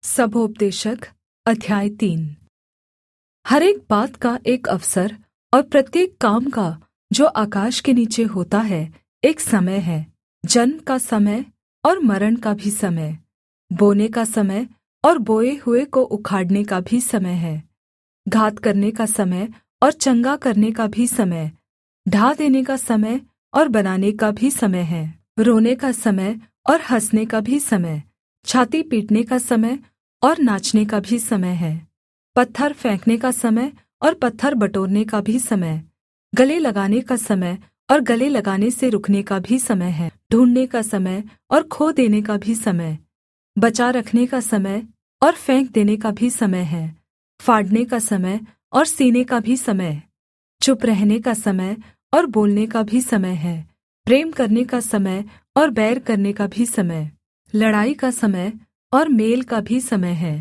सबोपदेशक अध्याय 3। हर एक बात का एक अवसर और प्रत्येक काम का जो आकाश के नीचे होता है एक समय है। जन्म का समय और मरण का भी समय, बोने का समय और बोए हुए को उखाड़ने का भी समय है, घात करने का समय और चंगा करने का भी समय, ढा देने का समय और बनाने का भी समय है, रोने का समय और हँसने का भी समय, छाती पीटने का समय और नाचने का भी समय है, पत्थर फेंकने का समय और पत्थर बटोरने का भी समय, गले लगाने का समय और गले लगाने से रुकने का भी समय है, ढूँढ़ने का समय और खो देने का भी समय, बचा रखने का समय और फेंक देने का भी समय है, फाड़ने का समय और सीने का भी समय, चुप रहने का समय और बोलने का भी समय है, प्रेम करने का समय और बैर करने का भी समय, लड़ाई का समय और मेल का भी समय है।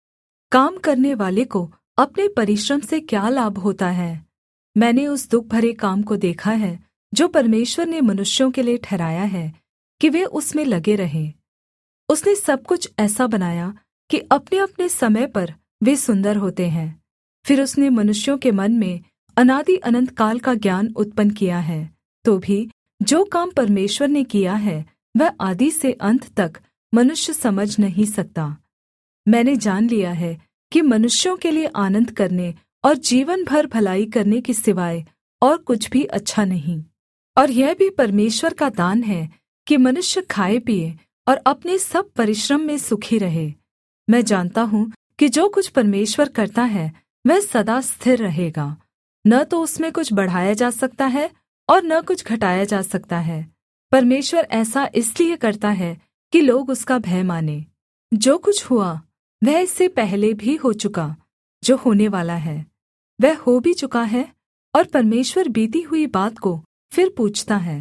काम करने वाले को अपने परिश्रम से क्या लाभ होता है? मैंने उस दुःख भरे काम को देखा है जो परमेश्वर ने मनुष्यों के लिए ठहराया है कि वे उसमें लगे रहें। उसने सब कुछ ऐसा बनाया कि अपने-अपने समय पर वे सुन्दर होते हैं। फिर उसने मनुष्यों के मन में अनादि अनन्त काल का ज्ञान उत्पन्न किया है। तो भी जो काम परमेश्वर ने किया है वह आदि से अंत तक मनुष्य समझ नहीं सकता। मैंने जान लिया है कि मनुष्यों के लिए आनन्द करने और जीवन भर भलाई करने के सिवाय और कुछ भी अच्छा नहीं। और यह भी परमेश्वर का दान है कि मनुष्य खाए पिए और अपने सब परिश्रम में सुखी रहे। मैं जानता हूँ कि जो कुछ परमेश्वर करता है वह सदा स्थिर रहेगा, न तो उसमें कुछ बढ़ाया जा सकता है और न कुछ घटाया जा सकता है। परमेश्वर ऐसा इसलिए करता है कि लोग उसका भय माने। जो कुछ हुआ वह इससे पहले भी हो चुका, जो होने वाला है वह हो भी चुका है, और परमेश्वर बीती हुई बात को फिर पूछता है।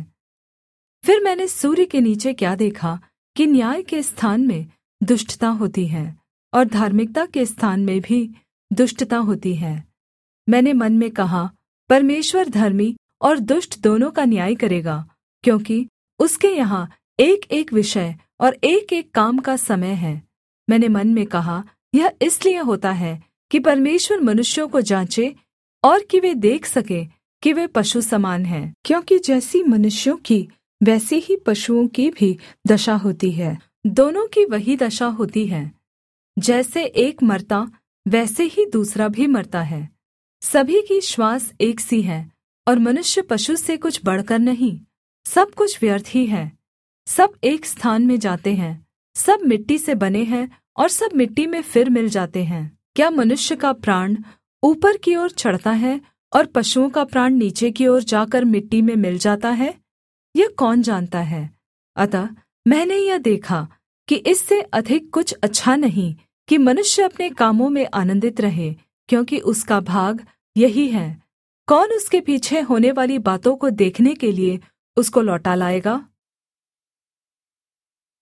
फिर मैंने सूर्य के नीचे क्या देखा कि न्याय के स्थान में दुष्टता होती है और धार्मिकता के स्थान में भी दुष्टता होती है। मैंने मन में कहा, परमेश्वर धर्मी और दुष्ट दोनों का न्याय करेगा, क्योंकि उसके यहाँ एक-एक विषय और एक-एक काम का समय है। मैंने मन में कहा, यह इसलिए होता है कि परमेश्वर मनुष्यों को जाँचे और कि वे देख सके कि वे पशु समान हैं, क्योंकि जैसी मनुष्यों की वैसी ही पशुओं की भी दशा होती है। दोनों की वही दशा होती है। जैसे एक मरता वैसे ही दूसरा भी मरता है। सभी की श्वास एक सी है और मनुष्य पशु से कुछ बढ़कर नहीं। सब कुछ व्यर्थ ही है। सब एक स्थान में जाते हैं। सब मिट्टी से बने हैं और सब मिट्टी में फिर मिल जाते हैं। क्या मनुष्य का प्राण ऊपर की ओर चढ़ता है और पशुओं का प्राण नीचे की ओर जाकर मिट्टी में मिल जाता है? यह कौन जानता है? अतः मैंने यह देखा कि इससे अधिक कुछ अच्छा नहीं कि मनुष्य अपने कामों में आनन्दित रहे, क्योंकि उसका भाग यही है। कौन उसके पीछे होने वाली बातों को देखने के लिए उसको लौटा लाएगा?